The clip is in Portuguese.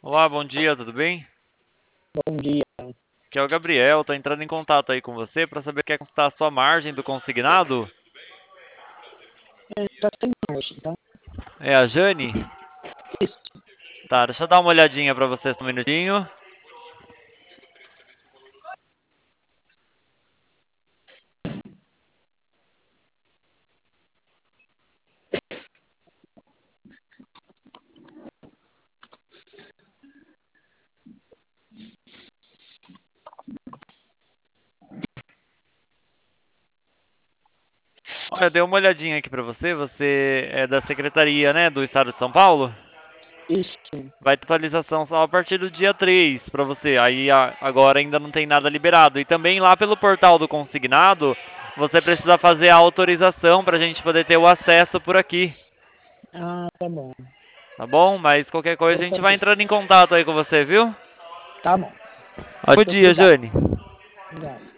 Olá, bom dia, tudo bem? Bom dia. Aqui é o Gabriel, tô entrando em contato aí com você para saber quer consultar a sua margem do consignado. Tá sem margem, tá? É a Jane? Isso. Tá, deixa eu dar uma olhadinha para vocês um minutinho. Olha, eu dei uma olhadinha aqui para você. Você é da Secretaria, né, do Estado de São Paulo? Isso. Vai ter atualização só a partir do dia 3 para você. Aí agora ainda não tem nada liberado. E também lá pelo portal do consignado, você precisa fazer a autorização para a gente poder ter o acesso por aqui. Ah, tá bom. Tá bom? Mas qualquer coisa Vou a gente vai fazer. entrando em contato aí com você, viu? Tá bom. Bom Muito dia, obrigado. Jane. Obrigado.